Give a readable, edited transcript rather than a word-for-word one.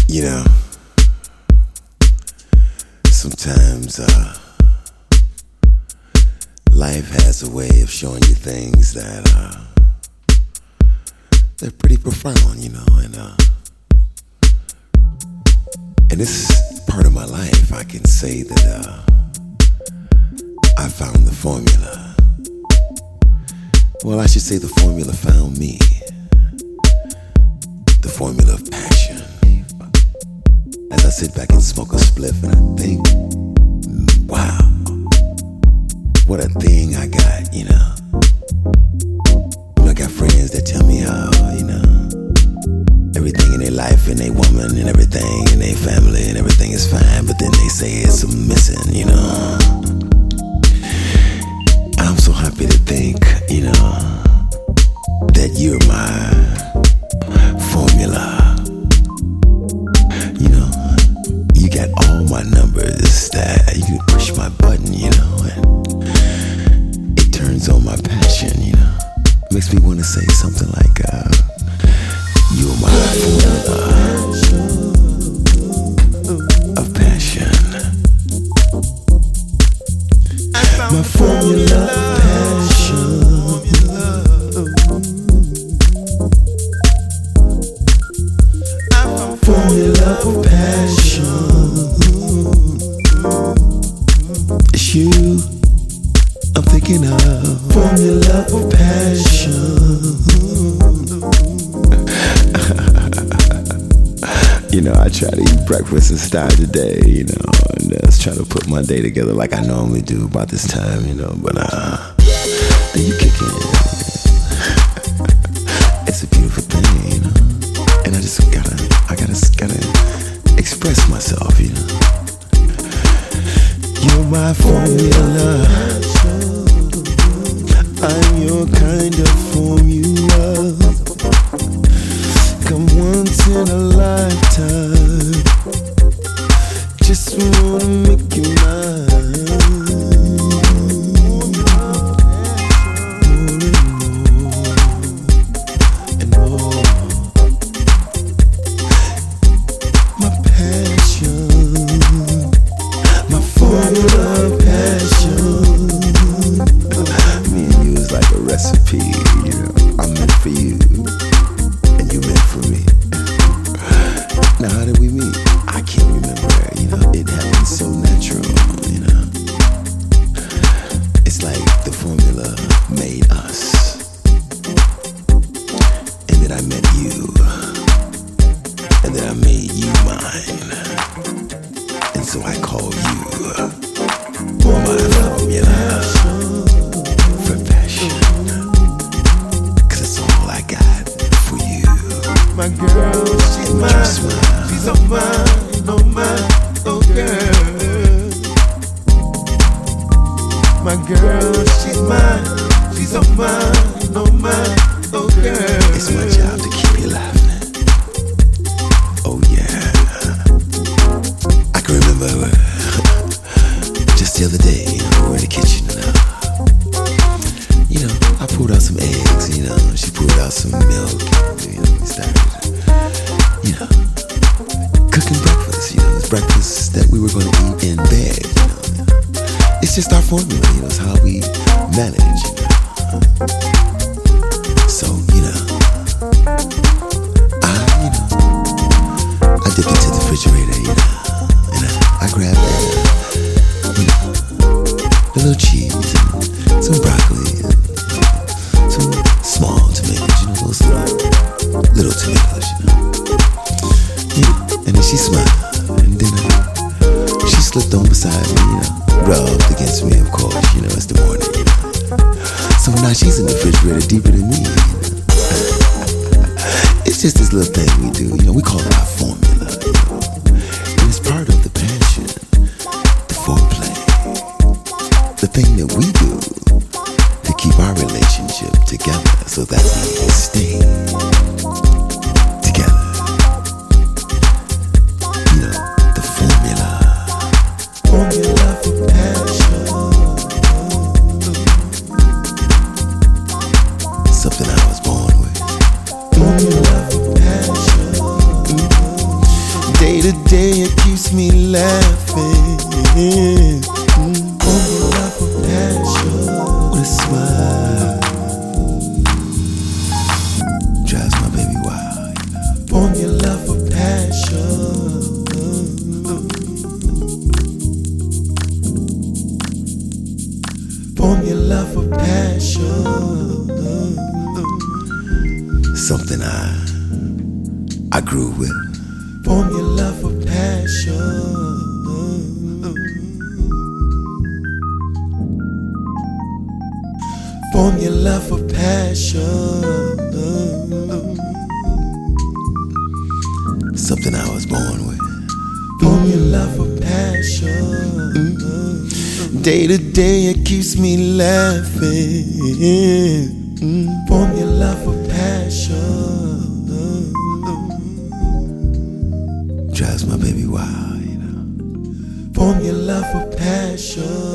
You know, sometimes life has a way of showing you things that they're pretty profound, you know, and this part of my life, I can say that I found the formula. Well, I should say the formula found me. The formula of passion. As I sit back and smoke a spliff and I think, wow, what a thing I got, you know. I got friends that tell me how, you know, everything in their life and their woman and everything in their family and everything is fine, but then they say it's missing, you know. I'm so happy to think, you know, that you're my formula. You know, you got all my numbers that you can push my button, you know, and it turns on my passion, you know. Makes me want to say something like, you're my formula of passion. My formula of passion. Formula of passion. It's you I'm thinking of. Formula of passion. You know, I try to eat breakfast and start the day, you know, and just try to put my day together like I normally do about this time, you know, but then you kick in. It's a beautiful thing, you know, and I just gotta express myself, you know. You're my formula. I'm your kind of formula. Come once in a lifetime. Just wanna make you mine. More and more. My passion. My formula of passion. Me and you is like a recipe, you know. I'm meant for you. You meant for me. Now how did we meet? I can't remember, you know. It happened so natural, you know. It's like the formula made us. And then I met you. And then I made you mine. And so I call you my formula for passion. 'Cause it's all I got for you. My girl, she's mine. She's on mine, oh girl. My girl, she's mine. She's on mine, oh girl. It's my job to keep you laughing. Oh yeah. I can remember just the other day, you know, we were in the kitchen and you know, I pulled out some eggs, you know, she pulled out some milk, you know, we started, you know, cooking breakfast, you know, it's breakfast that we were going to eat in bed, you know. It's just our formula, you know, it's how we manage, you know. So, you know, I dipped into the refrigerator, you know, and I grabbed you know, a little cheese and some broccoli and some small tomatoes, you know, those little tomatoes, you know. Yeah, and then she smiled, and then she slipped on beside me, you know, rubbed against me, of course, you know, it's the morning, you know. So now she's in the refrigerator deeper than me, you know. It's just this little thing we do, you know, we call it our formula, you know. And it's part of the passion, the foreplay, the thing that we do to keep our relationship together so that we stay together. You know, the formula for passion. Something I was born with. Formula for passion. Day to day it keeps me laughing. Formula for passion with a smile drives my baby wild. Formula for passion. Formula for passion. Something I grew with. Formula for passion. Formula for passion. Something I was born with. Formula for passion. Day to day it keeps me laughing. Formula for passion. Drives my baby wild. Formula for passion.